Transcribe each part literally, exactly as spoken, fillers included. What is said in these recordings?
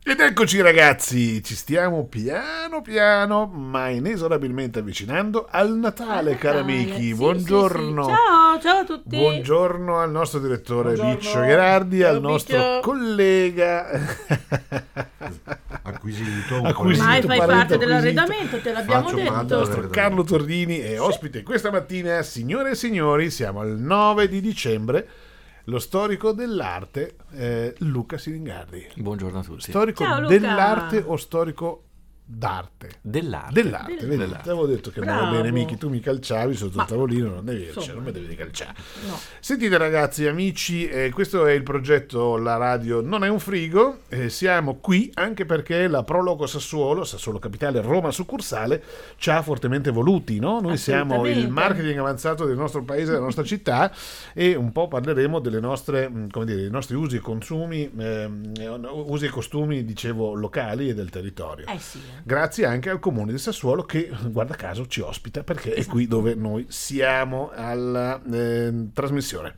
Ed eccoci ragazzi, ci stiamo piano piano ma inesorabilmente avvicinando al Natale, Ah, cari Natale, amici. sì, Buongiorno. sì, sì. Ciao, ciao a tutti. Buongiorno al nostro direttore Buongiorno. Biccio Gherardi, Ciao, al nostro Biccio. collega acquisito, un Acquisito, Ormai fai parente parte acquisito. dell'arredamento, te l'abbiamo Faccio detto. parte il nostro dell'arredamento. Carlo Tordini è ospite questa mattina. Signore e signori, siamo al nove di dicembre. Lo storico dell'arte eh, Luca Siringardi. Buongiorno a tutti. Storico Ciao, Luca. dell'arte o storico d'arte? Dell'arte. Dell'arte, Dell'arte. vedi? Ti avevo detto che andava Bravo. bene, Michi, tu mi calciavi sotto Ma- il tavolino, non è vero, insomma. cioè, non mi devi calciare. No. Sentite ragazzi, amici, eh, questo è il progetto La Radio Non è un frigo, eh, siamo qui anche perché la Prologo Sassuolo, Sassuolo Capitale, Roma succursale, ci ha fortemente voluti, no? Noi siamo il Assolutamente. marketing avanzato del nostro paese, della nostra città, e un po' parleremo delle nostre, mh, come dire, dei nostri usi e consumi, ehm, usi e costumi, dicevo, locali e del territorio. Eh sì. eh. Grazie anche al comune di Sassuolo che, guarda caso, ci ospita perché è qui dove noi siamo alla eh, trasmissione.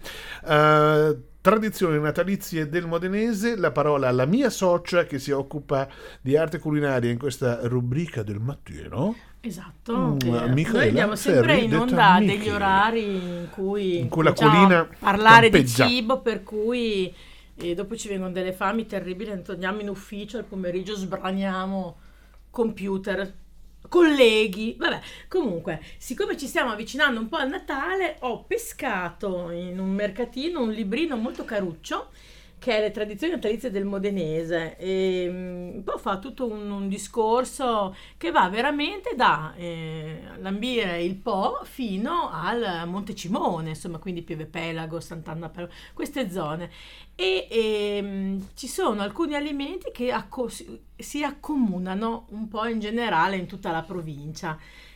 Eh, tradizioni natalizie del modenese, la parola alla mia socia che si occupa di arte culinaria in questa rubrica del mattino. Esatto. Mm, che Michela noi andiamo sempre Ferri, in detta onda Michi. degli orari in cui, In cui la cominciamo colina a parlare campeggia. di cibo, per cui e dopo ci vengono delle fami terribili, andiamo in ufficio al pomeriggio, sbraniamo computer, colleghi, vabbè. Comunque, siccome ci stiamo avvicinando un po' al Natale, ho pescato in un mercatino un librino molto caruccio che è Le tradizioni natalizie del modenese, e mm, un po' fa tutto un, un discorso che va veramente da eh, Lambire il Po fino al Montecimone, insomma, quindi Pieve Pelago, Sant'Anna Pelago, queste zone. E ehm, ci sono alcuni alimenti che acco- si- si accomunano un po' in generale in tutta la provincia.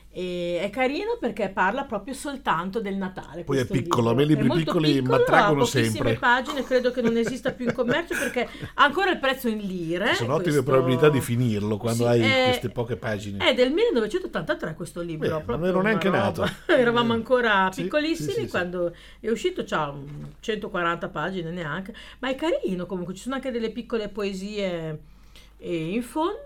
E è carino perché parla proprio soltanto del Natale. Poi è questo piccolo, libro. a me i libri È molto piccoli piccolo, m'attraggono ha pochissime sempre. pagine, credo che non esista più in commercio perché ha ancora il prezzo in lire. Ci sono ottime questo- probabilità di finirlo quando Sì, hai è- queste poche pagine. È del millenovecentottantatré questo libro. Beh, non proprio ero una neanche roba. nato. Eravamo ancora Sì, piccolissimi sì, sì, sì. quando è uscito, c'ha un centoquaranta pagine neanche, ma è carino comunque, ci sono anche delle piccole poesie eh, in fondo.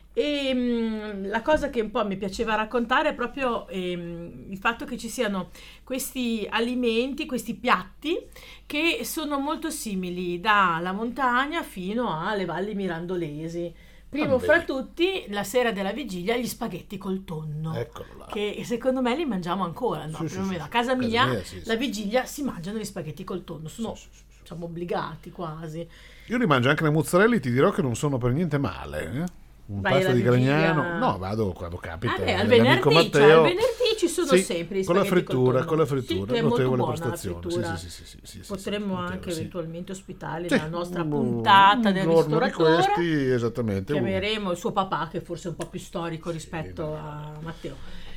E mh, la cosa che un po' mi piaceva raccontare è proprio ehm, il fatto che ci siano questi alimenti, questi piatti che sono molto simili dalla montagna fino alle valli mirandolesi. Primo Ah, fra bene. tutti, la sera della vigilia, gli spaghetti col tonno, Eccolo là. che secondo me li mangiamo ancora, no? Sì, sì, Più o sì, meno. sì. A casa Casa mia, mia, sì, sì. la vigilia si mangiano gli spaghetti col tonno, sono Sì, sì, sì, sì. diciamo obbligati quasi. Io rimangio anche le mozzarella e ti dirò che non sono per niente male. Eh? Un Vai pasta alla di Gragnano. vigilia? No, vado quando capita. Ah, beh, al L'amico venerdì, cioè, Matteo. al venerdì ci sono Sì, sempre gli con la spaghetti col frittura, tonno. con la Sì, frittura, che è molto notevole buona la prestazione. frittura. Sì, sì, sì, sì, sì, sì, Potremmo sì, anche notevole, sì. eventualmente ospitarli Sì, nella nostra un- puntata un del giorno di ristoratore. questi, esattamente. Chiameremo il suo papà, che forse è un po' più storico rispetto no. a Matteo.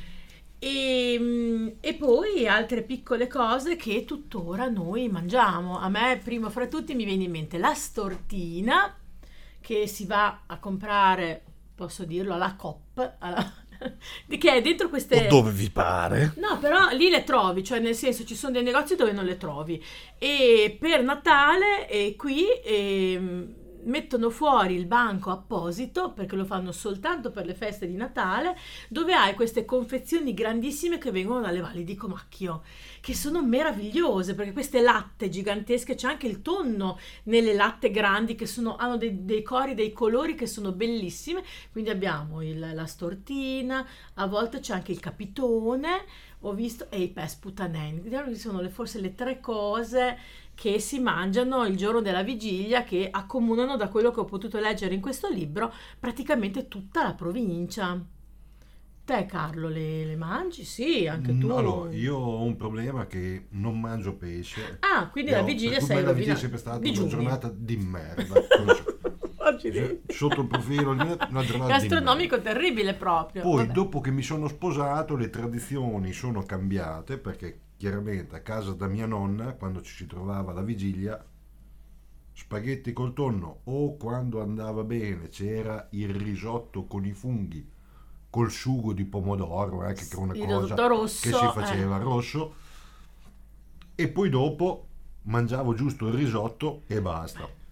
E, mm, e poi altre piccole cose che tuttora noi mangiamo. A me, primo fra tutti, mi viene in mente la stortina, che si va a comprare, posso dirlo, alla Coop, alla- di che è dentro queste... O dove vi pare. No, però lì le trovi, cioè nel senso ci sono dei negozi dove non le trovi. E per Natale eh, qui ehm, mettono fuori il banco apposito, perché lo fanno soltanto per le feste di Natale, dove hai queste confezioni grandissime che vengono dalle valli di Comacchio, che sono meravigliose, perché queste latte gigantesche, c'è anche il tonno nelle latte grandi che sono, hanno dei, dei cori, dei colori che sono bellissime. Quindi abbiamo il- la stortina, a volte c'è anche il capitone, ho visto, e i pes putaneni. Diciamo che sono le, forse le tre cose che si mangiano il giorno della vigilia, che accomunano, da quello che ho potuto leggere in questo libro, praticamente tutta la provincia. Te, Carlo, le, le mangi? Sì, anche tu. Mm, Allora, io ho un problema che non mangio pesce. Ah, quindi E la ho- vigilia per cui sei la vigilia è rovinato. sempre stata Digiuni. una giornata di merda. Accidenti. Sotto il profilo, una giornata Gastronomico di merda. terribile proprio. Poi, Vabbè. dopo che mi sono sposato, le tradizioni sono cambiate, perché chiaramente a casa da mia nonna, quando ci si trovava la vigilia, spaghetti col tonno, o quando andava bene c'era il risotto con i funghi, col sugo di pomodoro, eh, che è una Il cosa risotto rosso, che si faceva rosso, e poi dopo mangiavo giusto il risotto e basta.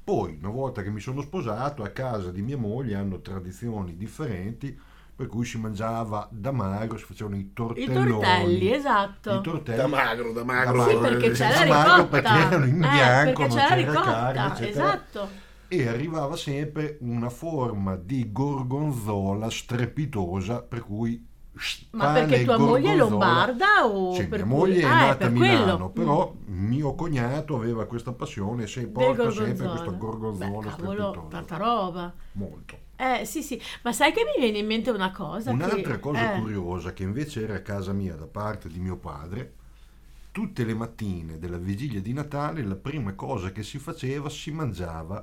Poi, una volta che mi sono sposato, a casa di mia moglie hanno tradizioni differenti, per cui si mangiava da magro, si facevano i I tortelloni. tortelli, esatto. I tortelli. Da magro, da magro. Sì, perché c'è la Da magro ricotta. perché erano in Eh, bianco, perché non c'è la c'era ricotta, carne, eccetera. esatto. E arrivava sempre una forma di gorgonzola strepitosa, per cui Ma pane perché e tua moglie è gorgonzola. lombarda o Sì, per mia cui- moglie è Ah, nata per a Milano, quello. però Mm. mio cognato aveva questa passione e si Del porta sempre gorgonzola. questo Beh, gorgonzola cavolo, strepitoso. tanta roba. Molto. Eh, sì, sì, ma sai che mi viene in mente una cosa? Un'altra che, cosa eh, curiosa che invece era a casa mia da parte di mio padre, tutte le mattine della vigilia di Natale la prima cosa che si faceva, si mangiava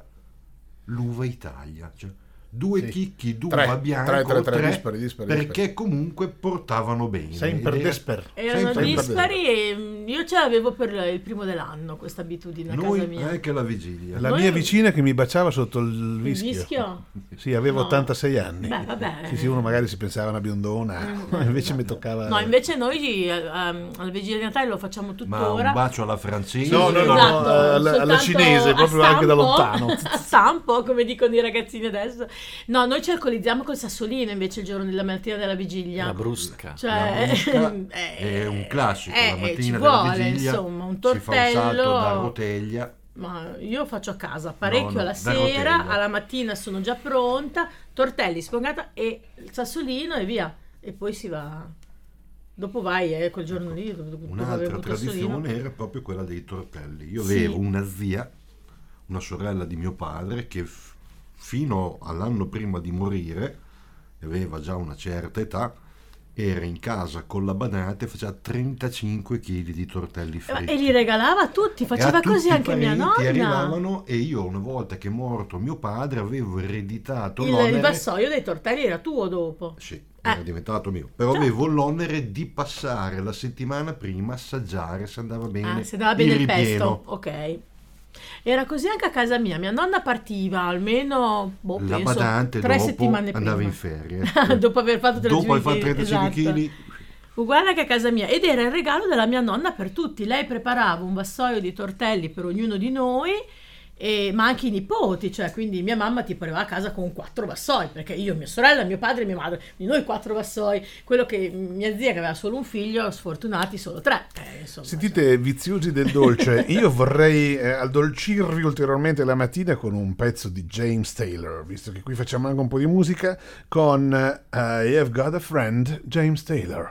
l'uva Italia, cioè due Sì. chicchi d'uva Tre, bianco, tre, tre, tre, tre, dispari, dispari, perché dispari. comunque portavano bene. Sempre Ed era- desper. Erano sempre dispari e mm, io ce l'avevo per il primo dell'anno, questa abitudine a casa Noi mia. anche la vigilia. La Noi- mia vicina che mi baciava sotto il Il vischio. vischio? Sì, avevo No. ottantasei anni. Beh, vabbè. Sì, sì, uno magari si pensava una biondona, Mm, invece no. mi toccava... No, invece noi eh, ehm, alla vigilia di Natale lo facciamo Ma tuttora. un bacio alla francese. No, no, no, Esatto, alla- alla soltanto cinese, a proprio anche da stampo, lontano. a stampo, come dicono i ragazzini adesso. No, noi ci alcolizziamo col sassolino invece il giorno della mattina della vigilia. La brusca. Cioè, La brusca eh, è un classico, eh, la mattina ci della vuole, vigilia insomma, un si fa un salto tortello. da roteglia. Ma io faccio a casa parecchio No, no, alla da sera, roteglia. alla mattina sono già pronta, tortelli, spongata e il sassolino e via. E poi si va. Dopo vai, eh, quel giorno lì. Dopo, dopo aver Un'altra avuto il sassolino. tradizione era proprio quella dei tortelli. Io Sì. avevo una zia, una sorella di mio padre, che f- fino all'anno prima di morire, aveva già una certa età, era in casa con la badante e faceva trentacinque chili di tortelli fritti. E li regalava a tutti, E faceva a così tutti i anche mia parenti nonna. arrivavano e io, una volta che è morto mio padre, avevo ereditato Il, l'onere. il vassoio dei tortelli era tuo dopo. Sì, era Eh. diventato mio. Però Certo. avevo l'onere di passare la settimana prima, assaggiare se andava bene, Ah, se andava bene il ripieno. pesto, ok. Era così anche a casa mia. Mia nonna partiva almeno boh, La penso, badante tre dopo settimane andava prima. in ferie. Dopo aver fatto Dopo aver fatto trentacinque trentacinque chili, chili, esatto. Uguale che a casa mia, ed era il regalo della mia nonna per tutti. Lei preparava un vassoio di tortelli per ognuno di noi, e- ma anche i nipoti, cioè quindi mia mamma tipo arrivava a casa con quattro vassoi, perché io, mia sorella, mio padre e mia madre, di noi quattro vassoi. Quello che mia zia che aveva solo un figlio, sfortunati solo tre. Eh, insomma, Sentite, viziosi del dolce, io vorrei eh, addolcirvi ulteriormente la mattina con un pezzo di James Taylor, visto che qui facciamo anche un po' di musica, con eh, I Have Got a Friend, James Taylor.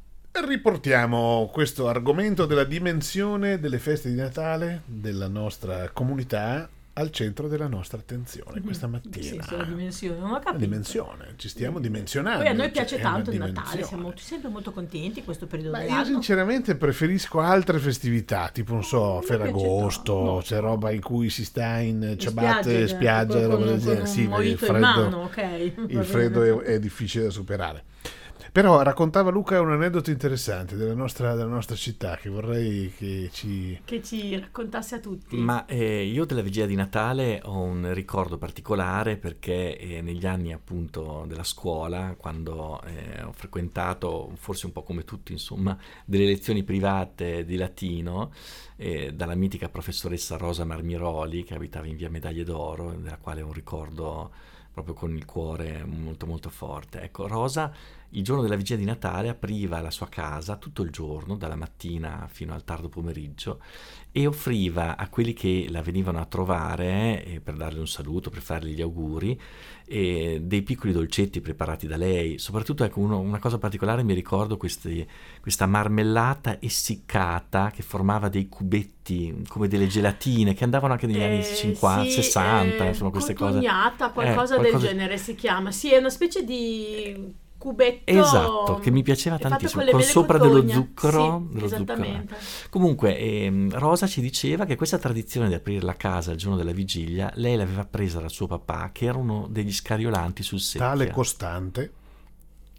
Riportiamo questo argomento della dimensione delle feste di Natale della nostra comunità al centro della nostra attenzione questa Sì, mattina. sì, la dimensione, non ho capito. La dimensione, ci stiamo dimensionando. Poi a noi cioè, piace è una tanto il Natale, dimensione. siamo sempre molto contenti in questo periodo Ma io dell'anno. sinceramente preferisco altre festività, tipo non so, mi Ferragosto, piace tanto. c'è roba in cui si sta in In ciabatte, spiaggia, spiaggia, con- roba del con- genere. con Sì, un il mojito in freddo, mano, ok, va il bene. freddo è, è difficile da superare. Però raccontava Luca un aneddoto interessante della nostra, della nostra città che vorrei che ci... Che ci raccontasse a tutti. Ma eh, io della vigilia di Natale ho un ricordo particolare perché eh, negli anni appunto della scuola, quando eh, ho frequentato, forse un po' come tutti insomma, delle lezioni private di latino eh, dalla mitica professoressa Rosa Marmiroli, che abitava in via Medaglie d'Oro, della quale ho un ricordo proprio con il cuore molto molto forte. Ecco, Rosa il giorno della vigilia di Natale apriva la sua casa tutto il giorno, dalla mattina fino al tardo pomeriggio, e offriva a quelli che la venivano a trovare eh, per darle un saluto, per fargli gli auguri, eh, dei piccoli dolcetti preparati da lei. Soprattutto, ecco, uno- una cosa particolare, mi ricordo questi, questa marmellata essiccata che formava dei cubetti come delle gelatine che andavano anche negli anni Eh, cinquanta, sì, sessanta, eh, insomma queste cose. cotugnata, qualcosa, Eh, qualcosa- del genere si chiama. Sì, è una specie di cubetto. Esatto, che mi piaceva fatto tantissimo, le con mele sopra cotogne. dello zucchero, Sì, dello zucchero. esattamente. Comunque ehm, Rosa ci diceva che questa tradizione di aprire la casa il giorno della vigilia lei l'aveva presa dal suo papà, che era uno degli scariolanti sul seppia. Tale costante.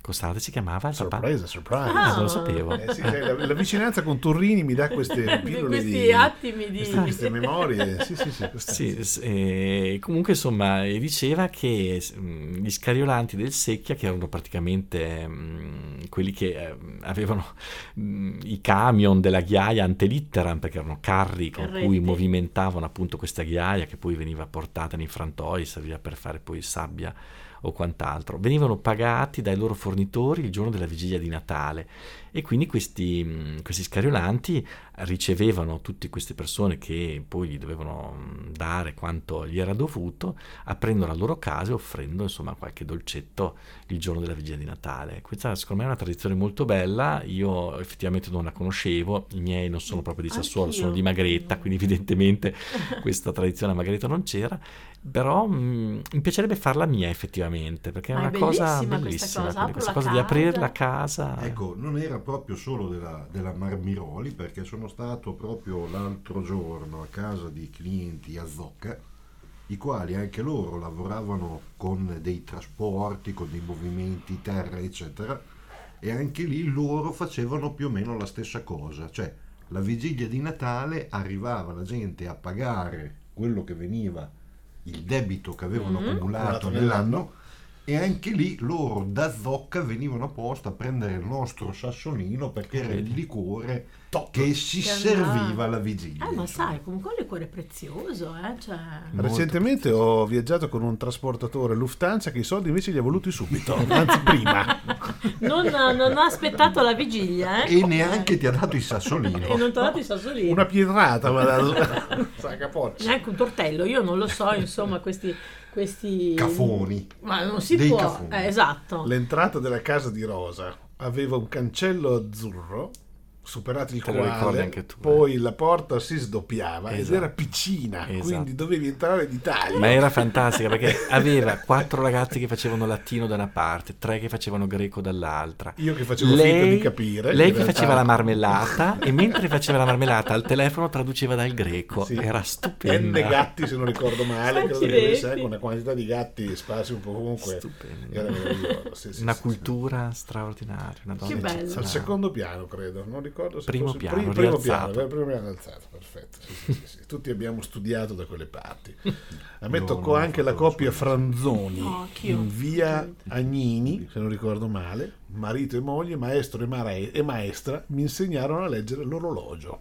costante, si chiamava il papà? Surprise, surprise. Ah. Non lo sapevo. Eh sì, la, la vicinanza con Turrini mi dà queste pillole questi di attimi di queste, queste memorie. Sì, sì, sì, queste- Sì, s- eh, comunque insomma eh, diceva che s- mh, gli scariolanti del Secchia, che erano praticamente mh, quelli che eh, avevano mh, i camion della ghiaia ante litteram, perché erano carri con Carretti. cui movimentavano appunto questa ghiaia che poi veniva portata nei frantoi, serviva per fare poi sabbia o quant'altro, venivano pagati dai loro fornitori il giorno della vigilia di Natale, e quindi questi, mh, questi scariolanti ricevevano tutte queste persone che poi gli dovevano mh, dare quanto gli era dovuto, aprendo la loro casa e offrendo insomma qualche dolcetto il giorno della vigilia di Natale. Questa secondo me è una tradizione molto bella, io effettivamente non la conoscevo, i miei non sono proprio di Sassuolo, Anch'io. sono di Magreta, quindi evidentemente questa tradizione a Magreta non c'era, però mh, mi piacerebbe farla mia effettivamente, perché è Ma è una cosa bellissima questa bellissima, cosa, quindi apro questa la cosa di casa. aprire la casa. Ecco, non era proprio solo della, della Marmiroli, perché sono stato proprio l'altro giorno a casa di clienti a Zocca, i quali anche loro lavoravano con dei trasporti, con dei movimenti terra, eccetera, e anche lì loro facevano più o meno la stessa cosa, cioè la vigilia di Natale arrivava la gente a pagare quello che veniva, il debito che avevano Mhm. accumulato Accumulato nell'anno, e anche lì loro da Zocca venivano apposta a prendere il nostro sassolino, perché era il liquore Top. che si Che andava. serviva alla vigilia. Eh, ma insomma. sai, comunque il liquore è prezioso, eh? Cioè... Molto Recentemente ho viaggiato con un trasportatore Lufthansa che i soldi invece li ha voluti subito, anzi prima. Non, non ha aspettato la vigilia, eh? E neanche ti ha dato il sassolino. E non ti ha dato i sassolini. Una pietrata, ma da sa capoccia. Neanche un tortello, io non lo so, insomma, questi... questi... Cafoni. Ma non si Dei può, cafoni. eh, esatto. L'entrata della casa di Rosa aveva un cancello azzurro, superato il Te lo ricordi quale anche tu, eh? poi la porta si sdoppiava ed Esatto. era piccina, Esatto. quindi dovevi entrare d'Italia. Ma era fantastica perché aveva quattro ragazzi che facevano latino da una parte, tre che facevano greco dall'altra. Io che facevo finta Lei, di capire. lei in che realtà- faceva la marmellata e mentre faceva la marmellata al telefono traduceva dal greco. Sì. Era N stupenda. gatti, se non ricordo male, credo che Accidenti. avesse anche una quantità di gatti sparsi un po' ovunque. Stupenda. Era meraviglioso. Sì, sì, Una sì, cultura straordinaria. Una donna Che bello. sì. Al eccezionale. secondo piano, credo, non ricordo se Primo fosse piano, prim- primo rialzato. piano, eh, primo piano alzato, perfetto. Sì, sì, sì, sì. Tutti abbiamo studiato da quelle parti. A me No, toccò non ho anche la fatto coppia la scuola. Franzoni No, anch'io. in via Agnini, se non ricordo male, marito e moglie, maestro e, mara- e maestra, mi insegnarono a leggere l'orologio.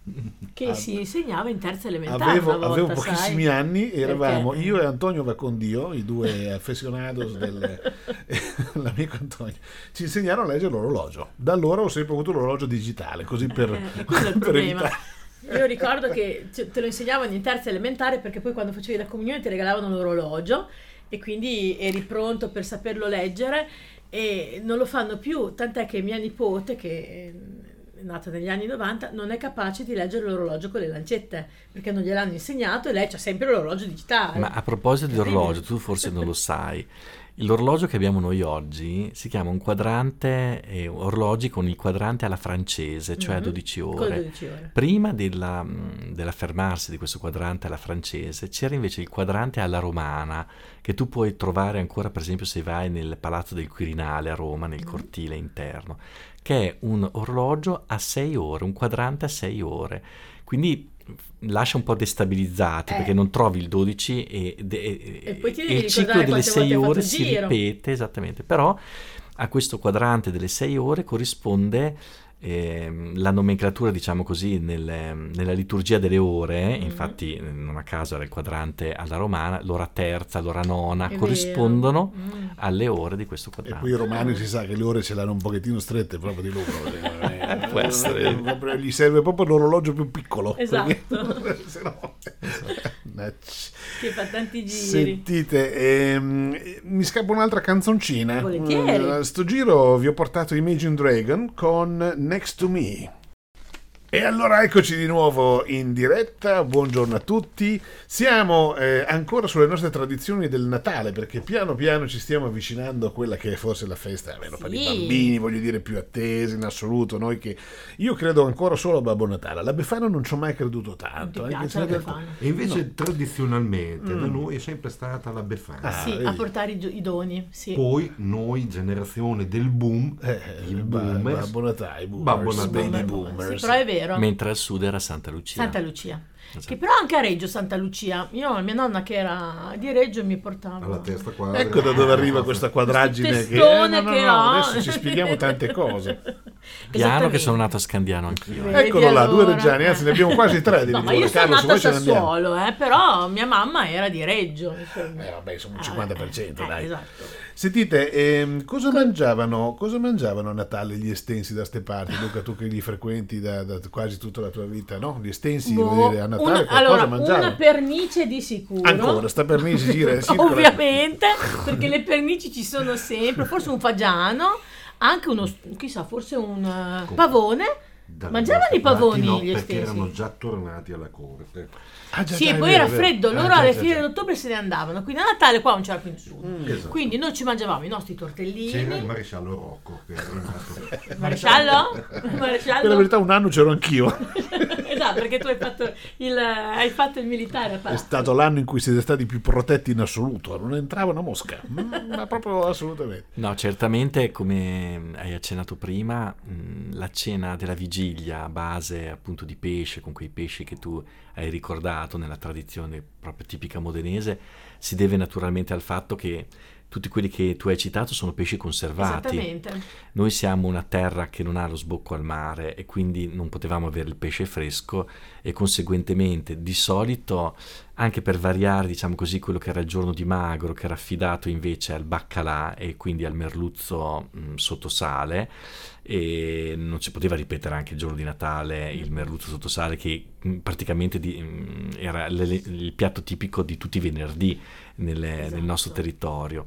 Che si insegnava in terza elementare Avevo, una volta, avevo pochissimi sai? anni, eravamo Perché? io e Antonio Vacondio, i due aficionados del l'amico Antonio, ci insegnarono a leggere l'orologio. Da allora ho sempre avuto l'orologio digitale, così per, Eh, e quello è il per problema. evitare. Io ricordo che cioè, te lo insegnavano in terza elementare perché poi quando facevi la comunione ti regalavano l'orologio e quindi eri pronto per saperlo leggere, e non lo fanno più, tant'è che mia nipote, che è nata negli anni novanta, non è capace di leggere l'orologio con le lancette perché non gliel'hanno insegnato e lei c'ha sempre l'orologio digitale. Ma a proposito di orologio, tu forse non lo sai, l'orologio che abbiamo noi oggi si chiama un quadrante, eh, orologi con il quadrante alla francese, cioè a Mhm. dodici Con ore. dodici ore. Prima della, mh, dell'affermarsi di questo quadrante alla francese c'era invece il quadrante alla romana, che tu puoi trovare ancora per esempio se vai nel Palazzo del Quirinale a Roma, nel cortile interno, che è un orologio a sei ore, un quadrante a sei ore. Quindi lascia un po' destabilizzati Eh. perché non trovi il dodici e, e- E poi ti e devi il ciclo ricordare delle quante sei volte hai ore fatto il si giro. ripete esattamente, però a questo quadrante delle sei ore corrisponde ehm, la nomenclatura, diciamo così, nelle- nella liturgia delle ore, Mhm. infatti non a caso era il quadrante alla romana, l'ora terza, l'ora nona, È corrispondono vero. Mm. alle ore di questo E quadrante. poi i romani si sa che le ore ce l'hanno un pochettino strette proprio di loro. perché, Può essere. eh, proprio gli serve proprio l'orologio più piccolo. Esatto. perché- se no- Nacci. Che fa tanti giri. Sentite, ehm, mi scappa un'altra canzoncina. Volentieri. Eh, sto giro vi ho portato Imagine Dragon con Next to Me. E allora eccoci di nuovo in diretta, buongiorno a tutti. Siamo eh, ancora sulle nostre tradizioni del Natale, perché piano piano ci stiamo avvicinando a quella che è forse la festa, almeno per i Sì. bambini, voglio dire, più attesa in assoluto. Noi che io credo ancora solo a Babbo Natale, alla Befana non ci ho mai creduto tanto. Non ti anche piace se la in realtà- Befana? E invece No. tradizionalmente da Mm. noi è sempre stata la Befana. Ah, Sì, vedi. a portare i, gio- i doni, sì. Poi noi, generazione del boom, Eh, i ba- boomers, Babbo Natale, i Babbo boomers, Natale. baby Sì, boomers. però è vero. Mentre al sud era Santa Lucia. Santa Lucia. Esatto. Che però anche a Reggio Santa Lucia. Io, mia nonna che era di Reggio mi portava. alla testa quadra. Ecco da dove arriva questa quadraggine Questo che, testone eh, no, no, che no, ho. adesso ci spieghiamo tante cose. Piano che sono nato a Scandiano anch'io. Vedi, Eccolo là, due allora. reggiani, anzi ne abbiamo quasi tre di No, ma Rigore. io sono Carlo, se nata a vuoi ce ne andiamo. Sassuolo, eh, però mia mamma era di Reggio. insomma. Eh vabbè, sono un Ah, cinquanta per cento, eh, dai. Esatto. Sentite, ehm, cosa mangiavano cosa mangiavano a Natale gli estensi da ste parti? Luca, tu che li frequenti da, da quasi tutta la tua vita, no? Gli estensi, Boh, voglio dire, a Natale una, qualcosa allora, mangiavano? una pernice di sicuro. Ancora, sta pernice gira e circola. Ovviamente, perché le pernici ci sono sempre, forse un fagiano, anche uno, chissà, forse un eh, pavone. Dalle Mangiavano nostre i pavoni parti no, gli perché estesi? erano già tornati alla corte. Ah, già, Sì, già, e è poi vero, era è vero. freddo, Ah, loro già, alle già, fiere già. d'ottobre se ne andavano, quindi a Natale qua non c'era più nessuno. Esatto. Quindi noi ci mangiavamo i nostri tortellini. C'era il maresciallo Rocco che era rimasto. Maresciallo? Maresciallo? Per la verità un anno c'ero anch'io. Esatto, perché tu hai fatto il, hai fatto il militare a È Palazzo. stato l'anno in cui siete stati più protetti in assoluto, non entrava una mosca, Mm, ma proprio assolutamente. No, certamente, come hai accennato prima, mh, la cena della vigilia a base appunto di pesce, con quei pesci che tu hai ricordato nella tradizione proprio tipica modenese, si deve naturalmente al fatto che tutti quelli che tu hai citato sono pesci conservati. Esattamente. Noi siamo una terra che non ha lo sbocco al mare e quindi non potevamo avere il pesce fresco e conseguentemente di solito, anche per variare, diciamo così, quello che era il giorno di magro, che era affidato invece al baccalà e quindi al merluzzo mh, sotto sale, e non si poteva ripetere anche il giorno di Natale il merluzzo sotto sale, che mh, praticamente di, mh, era le- le- il piatto tipico di tutti i venerdì nelle- Esatto. nel nostro territorio.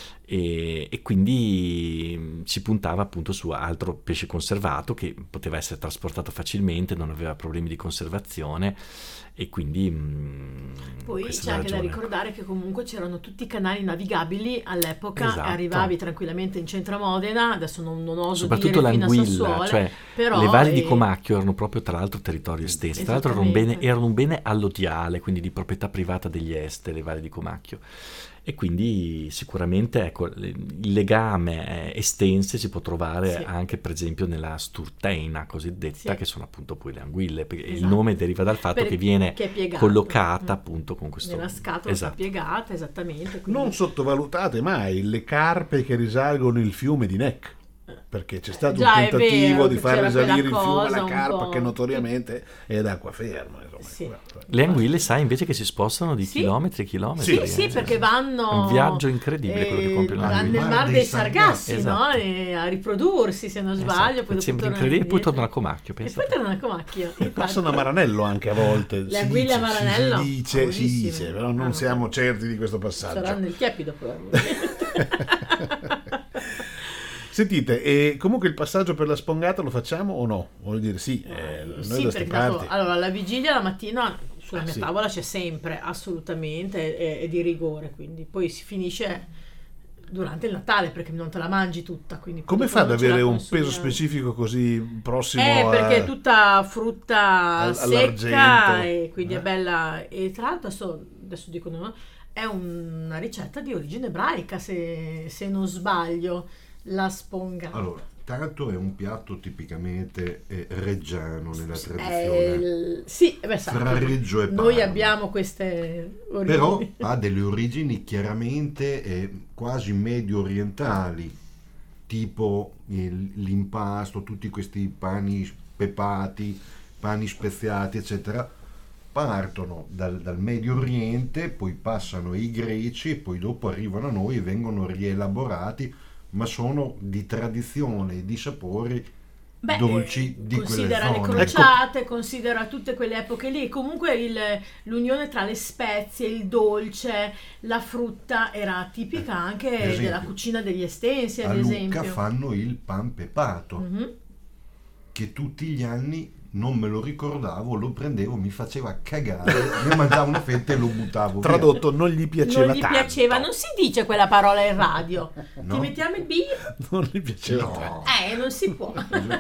E, e quindi mh, si puntava appunto su altro pesce conservato che poteva essere trasportato facilmente, non aveva problemi di conservazione e quindi mh, Poi questa c'è è la anche da ragione. ricordare che comunque c'erano tutti i canali navigabili all'epoca Esatto. e arrivavi tranquillamente in centro a Modena, adesso non, non oso Soprattutto dire fino a l'anguilla, Sassuolo, cioè però le valli di eh, Comacchio erano proprio tra l'altro territorio estensi, tra l'altro erano un, bene, Esattamente. erano un bene allodiale, quindi di proprietà privata degli Este, le valli di Comacchio. E quindi sicuramente ecco, il legame eh, estense si può trovare Sì. anche per esempio nella sturteina cosiddetta, Sì. che sono appunto poi le anguille, perché il Esatto. nome deriva dal fatto Per- che viene che è piegato. collocata Mm. appunto con questo nella scatola esatto. piegata, esattamente. quindi- Non sottovalutate mai le carpe che risalgono il fiume di Neck, perché c'è stato Già, un è tentativo vero di che far c'era risalire il quella fiume cosa alla un carpa po'. che notoriamente è d'acqua ferma. Insomma. Sì. Le anguille sai invece che si spostano di Sì. chilometri e chilometri. Sì, Sì, sì, eh. perché vanno... È un viaggio incredibile quello che compiono le eh, anguille. nel mar dei Sargassi, Esatto. no? E a riprodursi, se non sbaglio. Esatto, poi dopo sembra tornano incredibile, poi indietro. tornano a Comacchio, E pensa poi te. tornano a Comacchio. E passano a Maranello anche a volte. Le si anguille dice, a Maranello? Si dice, si Famosissime. dice, però non Ah, siamo certi di questo passaggio. Saranno il chiepido probabilmente. Sentite, e comunque il passaggio per la spongata lo facciamo o no? Voglio dire, sì, eh, noi Sì, da ste perché tanto- parti. allora la vigilia la mattina sulla Ah, mia sì. tavola c'è sempre, assolutamente, è, è di rigore, quindi poi si finisce durante il Natale perché non te la mangi tutta. Quindi poi Come dopo fa ad non ce la avere un consumi. peso specifico così prossimo Eh, perché a... è tutta frutta al- secca all'argento. e quindi Eh. è bella. E tra l'altro adesso, adesso dicono, no? È una ricetta di origine ebraica, se, se non sbaglio, la spongata. Allora, tanto è un piatto tipicamente eh, reggiano nella Eh, tradizione, il- sì, beh, sai, fra Reggio e noi Parma. abbiamo queste origini. Però ha delle origini chiaramente eh, quasi medio orientali, tipo il- l'impasto, tutti questi pani pepati, pani speziati, eccetera, partono dal, dal Medio Oriente, poi passano ai greci e poi dopo arrivano a noi e vengono rielaborati, ma sono di tradizione e di sapori Beh, dolci eh, di quelle considera le zone. crociate, considera tutte quelle epoche lì. Comunque il- l'unione tra le spezie, il dolce, la frutta era tipica anche Per esempio, della cucina degli Estensi, ad A esempio. Lucca fanno il pan pepato, Mhm. che tutti gli anni non me lo ricordavo, lo prendevo, mi faceva cagare, ne mangiavo una fetta e lo buttavo via. Tradotto, non gli piaceva non gli tanto. piaceva, non si dice quella parola in radio. No. Ti mettiamo il bip? Non gli piaceva No. tanto. Eh, non si può.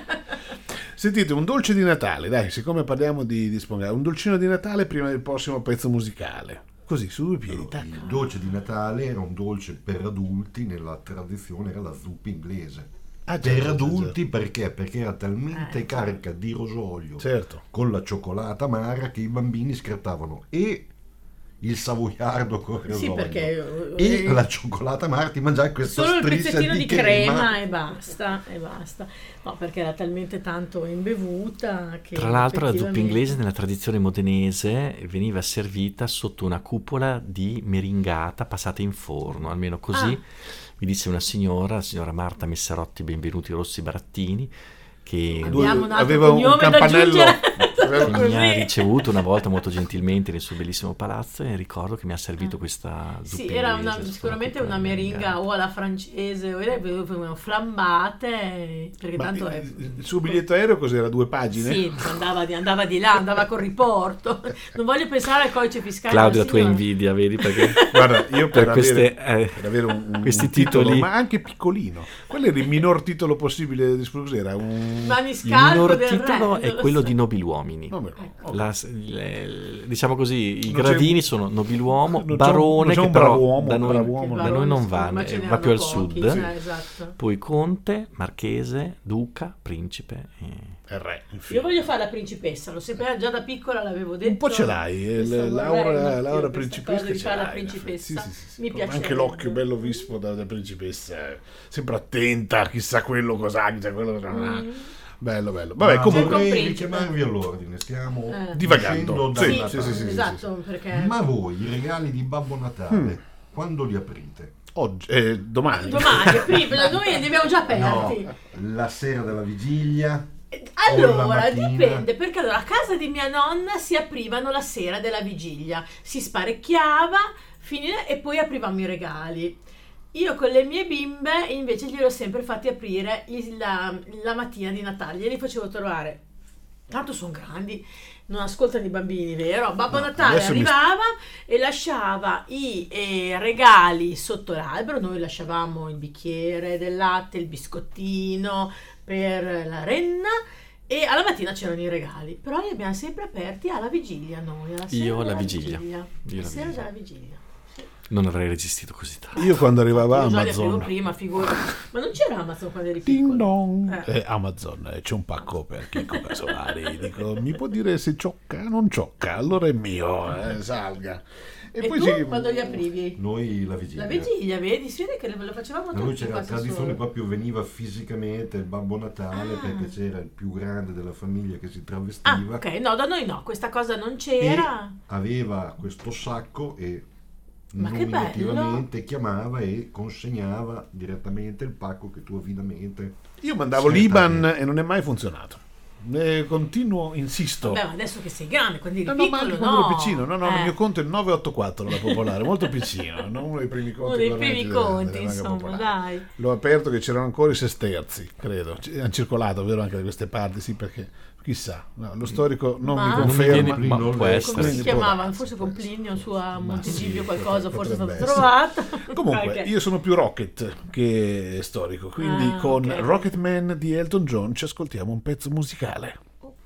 Sentite, un dolce di Natale, dai, siccome parliamo di, di spongare, un dolcino di Natale prima del prossimo pezzo musicale. Così, su due piedi. tac. Il dolce di Natale era un dolce per adulti, nella tradizione era la zuppa inglese. Ah, Per certo, adulti perché? Perché era talmente Eh, carica di rosolio certo. con la cioccolata amara che i bambini scartavano e il savoiardo con il Sì, rosolio perché e eh, la cioccolata amara, ti mangiavi questa solo il striscia pezzettino di di crema e basta, e basta. No, perché era talmente tanto imbevuta che Tra l'altro la zuppa effettivamente- inglese nella tradizione modenese veniva servita sotto una cupola di meringata passata in forno, almeno così Ah. mi disse una signora, la signora Marta Messarotti, benvenuti Rossi Barattini, che Abbiamo un altro Aveva un cognome da campanello. aggiungere. che mi ha Così. ricevuto una volta molto gentilmente nel suo bellissimo palazzo e ricordo che mi ha servito questa zuppa Sì, era inglese una- sotto sicuramente cupola una di meringa o alla francese o era- venivano flambate, perché Ma tanto è... il, il suo biglietto aereo cos'era? Due pagine? Sì, andava di, andava di là, andava col riporto. Non voglio pensare al codice fiscale. Claudio, la della tua signora. invidia, vedi, perché Guarda, io per, per queste, avere, eh, per avere un, un questi titolo, titoli, ma anche piccolino, quello era il minor titolo possibile di Sprucera. Un... Ma mi il scalco minor del titolo re, è non lo quello so. di nobiluomini. No, però, ok. La- le- diciamo così, i Non c'è- gradini sono nobiluomo, non c'è un- barone, non c'è che un però brav'uomo, da noi, brav'uomo, Che da noi non barone, va, ma ce eh, ne va più al hanno sud. pochi, eh, esatto. Poi conte, marchese, duca, principe. e- È il re, infine. Io voglio fare la principessa, lo sapevo già da piccola, l'avevo detto. Un po' ce l'hai, eh, Questo Laura, vorrei, Laura questa principessa cosa di ce fare la l'hai, in effetti. principessa. Sì, sì, sì, sì. Mi Con piace anche l'occhio bello vispo da, da principessa, eh. sempre attenta, chissà quello cos'ha, chissà quello cos'ha. Mm. Bello, bello. Vabbè, Ma comunque, C'è vorrei un principe. richiamarvi all'ordine, stiamo Eh. Divagando. uscendo Sì, dal sì, Natale. sì, sì, sì. Esatto, perché Ma voi i regali di Babbo Natale Mm. quando li aprite? oggi, eh, domani. domani, prima, noi li abbiamo già No, aperti. la sera della vigilia. Allora, O la mattina. dipende, perché allora a casa di mia nonna si aprivano la sera della vigilia, si sparecchiava finire, e poi aprivamo i regali. Io con le mie bimbe invece gliel'ho sempre fatti aprire il- la, la mattina di Natale, glieli facevo trovare. Tanto sono grandi, non ascoltano i bambini, vero? Babbo No, Natale adesso mi- arrivava e lasciava i eh, regali sotto l'albero, noi lasciavamo il bicchiere del latte, il biscottino per la renna e alla mattina c'erano i regali, però li abbiamo sempre aperti alla vigilia noi, alla sera Io alla della vigilia. vigilia. Io La alla sera vigilia. della vigilia. Non avrei resistito così tanto. Io quando arrivava Io già li aprivo Amazon, prima, figurati. Ma non c'era Amazon quando eri ding piccolo? dong, Eh. eh, Amazon, eh, c'è un pacco per Chicco Casolari. Dico, mi può dire se ciocca? Non ciocca, allora è mio, eh, salga. E, E poi tu sì, quando li aprivi? Noi la vigilia. La vigilia, vedi? Si vede che lo facevamo Da noi tutti. c'era la quasi tradizione, solo. proprio veniva fisicamente il Babbo Natale Ah. perché c'era il più grande della famiglia che si Ah, travestiva. ok, no, da noi no, questa cosa non E c'era. aveva questo sacco e Ma che nominativamente chiamava e consegnava direttamente il pacco che tu avidamente. io mandavo Sì, l'Iban perché- e non è mai funzionato. Eh, continuo, insisto. Vabbè, ma adesso che sei grande, quando eri No, no, ma piccolo, anche quando no. ero piccino, no, no, Eh, il mio conto è il nove otto quattro, la popolare, molto piccino, non uno dei primi conti. uno dei correnti primi della- conti, della Banca insomma, Popolare. dai. L'ho aperto che c'erano ancora i sesterzi, credo. C- hanno circolato, vero, anche da queste parti, sì, perché chissà, no, lo storico non Ma- mi Non mi conferma. viene- ma non può le- essere. Come si Quindi può chiamava? darsi, Forse può con essere. Plinio su a Ma Montegiglio sì, qualcosa, forse è stato potrebbe essere. trovato. Comunque, Perché- io sono più Rocket che storico, quindi Ah, con ok. Rocketman di Elton John ci ascoltiamo un pezzo musicale.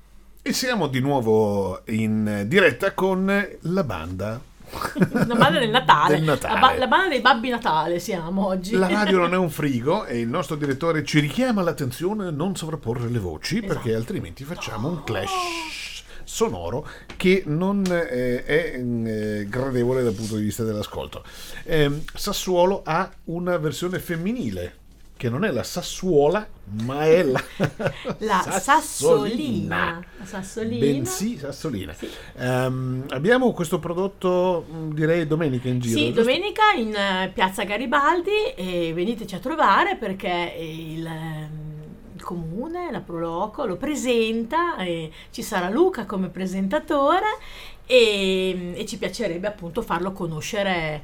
E siamo di nuovo in diretta con la banda. La banda del Natale, Del Natale. La, ba- la banda dei Babbi Natale siamo oggi. La radio non è un frigo e il nostro direttore ci richiama l'attenzione a non sovrapporre le voci, Esatto. perché altrimenti facciamo un clash sonoro che non eh, è eh, gradevole dal punto di vista dell'ascolto. Ehm, Sassuolo ha una versione femminile che non è la Sassuola, ma è la, La Sassolina. La Sassolina. Bensì Sassolina. Sì. Ehm, abbiamo questo prodotto, mh, direi domenica in giro. Sì, giusto? domenica in eh, Piazza Garibaldi e veniteci a trovare perché il, ehm, il comune, la Proloco lo presenta e ci sarà Luca come presentatore e, e ci piacerebbe appunto farlo conoscere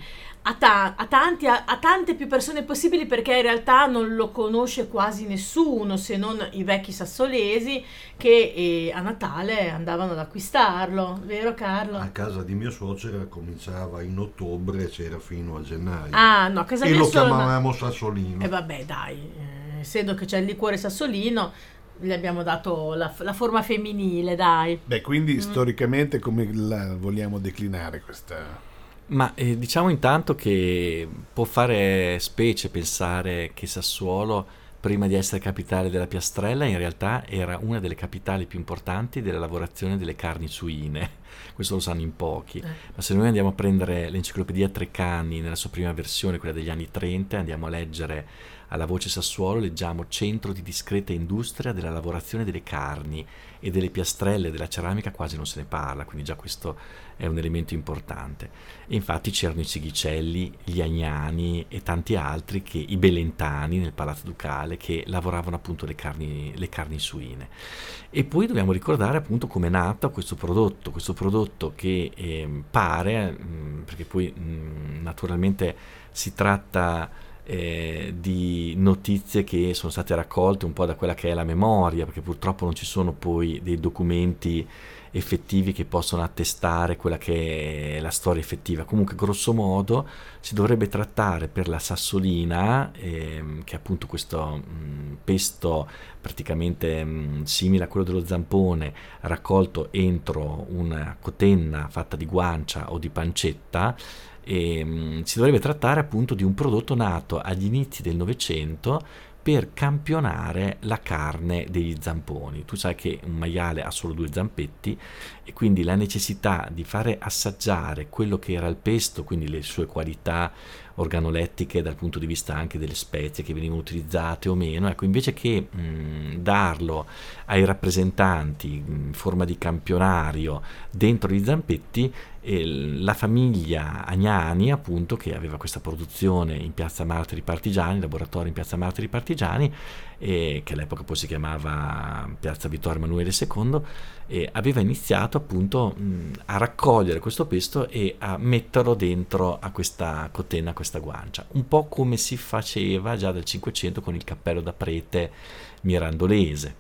a, ta- a tanti a, a tante più persone possibili, perché in realtà non lo conosce quasi nessuno se non i vecchi sassolesi che eh, a Natale andavano ad acquistarlo, vero Carlo? A casa di mio suocero cominciava in ottobre e c'era fino a gennaio. Ah no, a casa e mia lo solo- chiamavamo sassolino. E vabbè dai, eh, essendo che c'è il liquore sassolino gli abbiamo dato la, la forma femminile, dai. Beh, quindi storicamente come la vogliamo declinare questa... Ma eh, diciamo intanto che può fare specie pensare che Sassuolo, prima di essere capitale della piastrella, in realtà era una delle capitali più importanti della lavorazione delle carni suine. Questo lo sanno in pochi. Eh. Ma se noi andiamo a prendere l'enciclopedia Treccani nella sua prima versione, quella degli anni trenta, andiamo a leggere alla voce Sassuolo, leggiamo centro di discreta industria della lavorazione delle carni, e delle piastrelle, della ceramica quasi non se ne parla, quindi già questo è un elemento importante. E infatti c'erano i Sighicelli, gli Agnani e tanti altri, che, i Belentani nel Palazzo Ducale, che lavoravano appunto le carni, le carni suine. E poi dobbiamo ricordare appunto come è nato questo prodotto, questo prodotto che eh, pare, mh, perché poi mh, naturalmente si tratta eh, di notizie che sono state raccolte un po' da quella che è la memoria, perché purtroppo non ci sono poi dei documenti effettivi che possono attestare quella che è la storia effettiva. Comunque grosso modo si dovrebbe trattare per la sassolina, ehm, che è appunto questo mh, pesto praticamente mh, simile a quello dello zampone, raccolto entro una cotenna fatta di guancia o di pancetta. E, mh, si dovrebbe trattare appunto di un prodotto nato agli inizi del Novecento per campionare la carne degli zamponi. Tu sai che un maiale ha solo due zampetti, e quindi la necessità di fare assaggiare quello che era il pesto, quindi le sue qualità organolettiche dal punto di vista anche delle spezie che venivano utilizzate o meno, ecco, invece che mh, darlo ai rappresentanti in forma di campionario dentro gli zampetti, eh, la famiglia Agnani, appunto, che aveva questa produzione in Piazza Martiri Partigiani, laboratorio in Piazza Martiri Partigiani, eh, che all'epoca poi si chiamava Piazza Vittorio Emanuele secondo, eh, aveva iniziato appunto mh, a raccogliere questo pesto e a metterlo dentro a questa cotenna, a questa guancia, un po' come si faceva già dal Cinquecento con il cappello da prete mirandolese.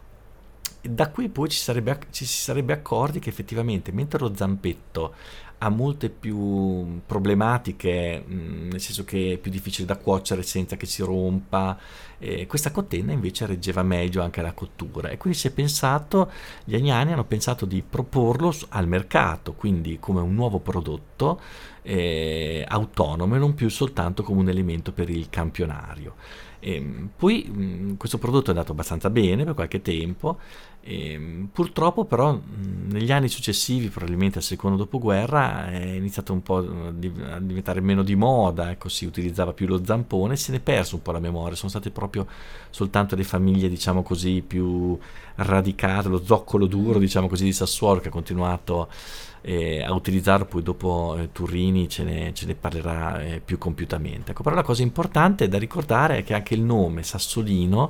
Da qui poi ci, sarebbe, ci si sarebbe accorti che effettivamente, mentre lo zampetto ha molte più problematiche, mh, nel senso che è più difficile da cuocere senza che si rompa, eh, questa cotenna invece reggeva meglio anche la cottura, e quindi si è pensato, gli Agnani hanno pensato di proporlo al mercato, quindi come un nuovo prodotto eh, autonomo e non più soltanto come un elemento per il campionario. E poi mh, questo prodotto è andato abbastanza bene per qualche tempo, e, mh, purtroppo però mh, negli anni successivi, probabilmente al secondo dopoguerra, è iniziato un po' a diventare meno di moda, ecco, si utilizzava più lo zampone, se ne è perso un po' la memoria, sono state proprio soltanto le famiglie, diciamo così, più radicate, lo zoccolo duro, diciamo così, di Sassuolo, che ha continuato Eh, a utilizzarlo. Poi dopo eh, Turrini ce ne, ce ne parlerà eh, più compiutamente. Ecco, però la cosa importante da ricordare è che anche il nome Sassolino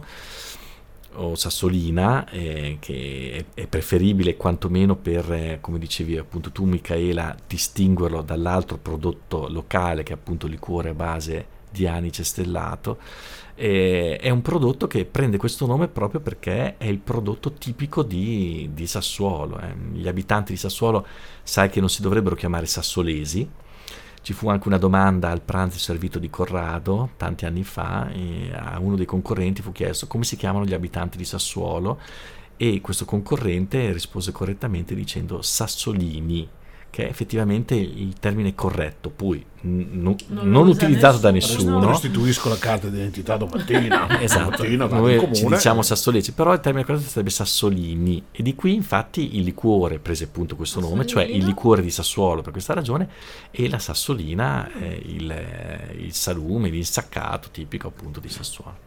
o Sassolina, eh, che è, è preferibile quantomeno per, eh, come dicevi appunto tu Micaela, distinguerlo dall'altro prodotto locale che è appunto liquore a base di anice stellato. Eh, è un prodotto che prende questo nome proprio perché è il prodotto tipico di, di Sassuolo. Eh. Gli abitanti di Sassuolo, sai che non si dovrebbero chiamare sassolesi. Ci fu anche una domanda al pranzo servito di Corrado tanti anni fa, e a uno dei concorrenti fu chiesto come si chiamano gli abitanti di Sassuolo, e questo concorrente rispose correttamente dicendo Sassolini, che è effettivamente il termine corretto, poi n- non, Non non lo usa utilizzato da nessuno. nessuno. Restituisco la carta d'identità domattina. Esatto, Domattina vado noi in ci comune. diciamo sassolesi, però il termine corretto sarebbe Sassolini, e di qui infatti il liquore prese appunto questo nome, cioè il liquore di Sassuolo per questa ragione, e la sassolina, eh, il, il salume, l'insaccato tipico appunto di Sassuolo.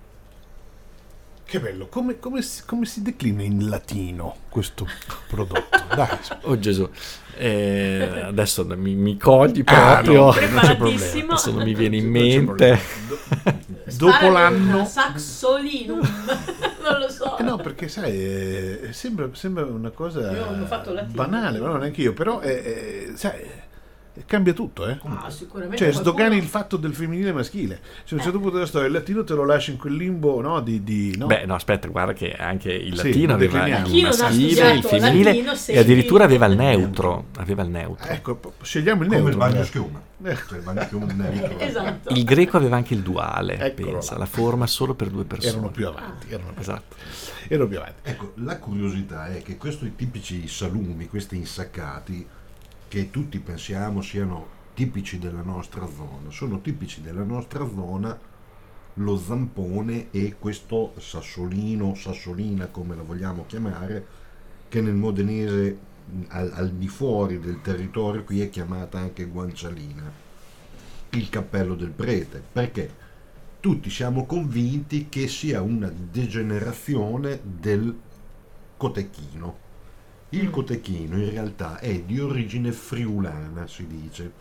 Che bello, come, come, si, come si declina in latino questo prodotto? Dai, Oh Gesù, eh, adesso mi, mi cogli Ah, proprio, no, non c'è problema. Preparatissimo. adesso non mi viene in Non c'è mente. problema. Do- Spara dopo con l'anno... Saxolinum. Non lo so. Eh no, perché sai, eh, sembra, sembra una cosa Io non ho fatto latino. banale, ma non neanche io, però eh, eh, sai, cambia tutto, eh? Ah, sicuramente Cioè qualcuno- sdogani il fatto del femminile e maschile. Cioè, a un certo punto della storia il latino te lo lasci in quel limbo, no? Di, di, no? Beh, no, aspetta, guarda che anche il Sì, latino lo aveva decliniamo. il Chi non ha maschile, il studiato femminile latino, e segui- addirittura aveva il neutro. Aveva il neutro. Ecco, p- scegliamo il Come il neutro. bagno magari. schiuma. Eh. Cioè il bagno schiuma neutro. Esatto. Il greco aveva anche il duale, Eccolo pensa, là. la forma solo per due persone. Erano più avanti, erano più, Esatto. erano più avanti. Ecco, la curiosità è che questi tipici salumi, questi insaccati, che tutti pensiamo siano tipici della nostra zona, sono tipici della nostra zona lo zampone e questo sassolino, sassolina come la vogliamo chiamare, che nel modenese al, al di fuori del territorio qui è chiamata anche guancialina, il cappello del prete, perché tutti siamo convinti che sia una degenerazione del cotechino. Il cotechino in realtà è di origine friulana, si dice,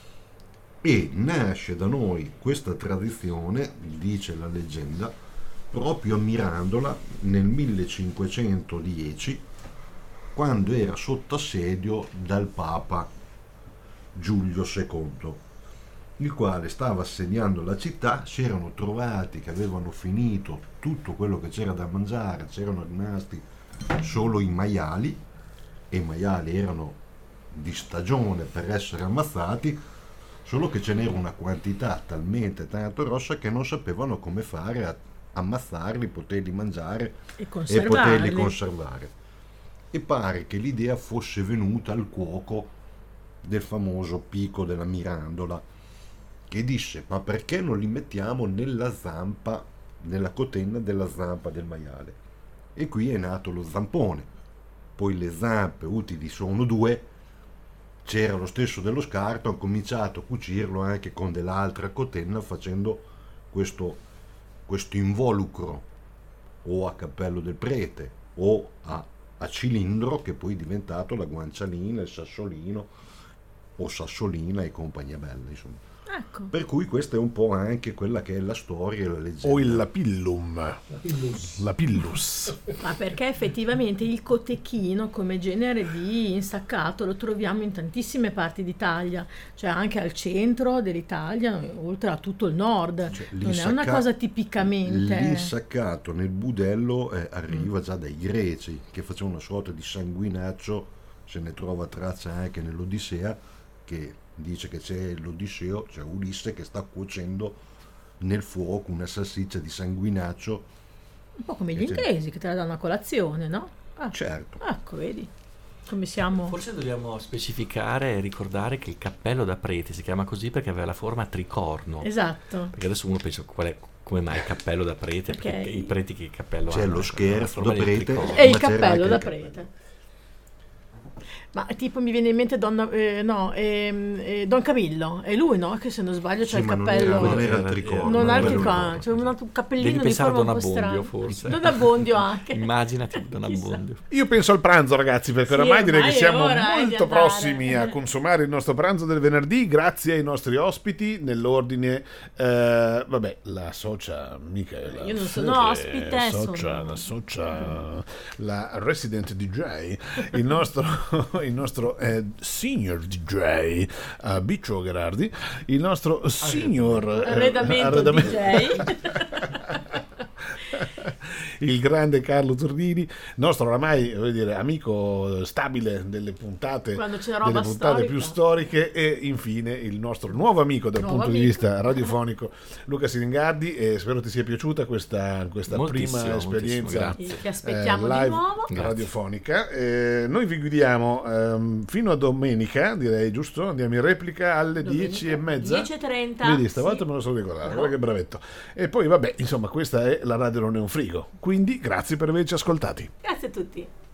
e nasce da noi questa tradizione, dice la leggenda, proprio a Mirandola nel millecinquecentodieci, quando era sotto assedio dal Papa Giulio secondo, il quale stava assediando la città. Si erano trovati che avevano finito tutto quello che c'era da mangiare, c'erano rimasti solo i maiali, e i maiali erano di stagione per essere ammazzati, solo che ce n'era una quantità talmente tanto grossa che non sapevano come fare a ammazzarli, poterli mangiare E e conservarli. poterli conservare. E pare che l'idea fosse venuta al cuoco del famoso Pico della Mirandola, che disse: ma perché non li mettiamo nella zampa, nella cotenna della zampa del maiale? E qui è nato lo zampone. Poi le zampe utili sono due, c'era lo stesso dello scarto, hanno cominciato a cucirlo anche con dell'altra cotenna, facendo questo, questo involucro o a cappello del prete o a, a cilindro, che poi è diventato la guancialina, il sassolino o sassolina e compagnia bella, insomma. Ecco. Per cui questa è un po' anche quella che è la storia e la leggenda. O il lapillum, la pillus. Ma perché effettivamente il cotechino come genere di insaccato lo troviamo in tantissime parti d'Italia, cioè anche al centro dell'Italia, oltre a tutto il nord. Cioè, non è l'insacca- una cosa tipicamente. L'insaccato nel budello eh, arriva già dai greci, che facevano una sorta di sanguinaccio, se ne trova traccia anche nell'Odissea, che dice che c'è l'Odisseo, c'è Ulisse che sta cuocendo nel fuoco una salsiccia di sanguinaccio. Un po' come gli E c'è- inglesi che te la danno a colazione, no? Ah, Certo. ecco, vedi come siamo. Forse dobbiamo specificare e ricordare che il cappello da prete si chiama così perché aveva la forma a tricorno. Esatto. Perché adesso uno pensa qual è, come mai il cappello da prete? Perché, Perché i preti che cappello C'è hanno? lo scherzo La forma da del prete. tricorno. E il Ma c'era cappello anche da il cappello. prete. Ma tipo mi viene in mente Donna, eh, no, ehm, eh, Don Camillo, è lui, no? Che se non sbaglio c'ha Sì, il ma non cappello. era, non era il Eh, tricorno. Non ha il quello tricorno, no. c'è un altro cappellino Devi di pensare a forma Don un po' Abbondio, strana. forse. Don Abbondio anche. Immaginati Don Chissà. Abbondio. Io penso al pranzo, ragazzi, perché Sì, oramai direi che ormai è siamo ora, eh, di molto andare. prossimi a consumare il nostro pranzo del venerdì, grazie ai nostri ospiti, nell'ordine, eh, vabbè, la socia Michaela. Io non sono Ferre, ospite, socia, sono- la socia, la resident D J, il nostro, il nostro eh, senior D J, uh, Biccio Gherardi, il nostro senior eh, Arredamento arredamento- D J. il grande Carlo Tordini, nostro oramai voglio dire, amico stabile delle puntate, Quando c'è roba delle puntate storica. più storiche, e infine il nostro nuovo amico dal Nuovo punto di amico. vista radiofonico, Luca Siringardi, e spero ti sia piaciuta questa, questa Moltissimo, prima moltissimo, esperienza grazie. Ti aspettiamo eh, di live nuovo. Grazie. radiofonica. Eh, noi vi guidiamo ehm, fino a domenica, direi, giusto? Andiamo in replica alle Domenica, dieci e mezza. dieci e trenta. Vedi, stavolta Sì. me lo sono ricordato, No. guarda che bravetto. E poi vabbè, insomma, questa è la radio Non è un frigo, quindi grazie per averci ascoltati. Grazie a tutti.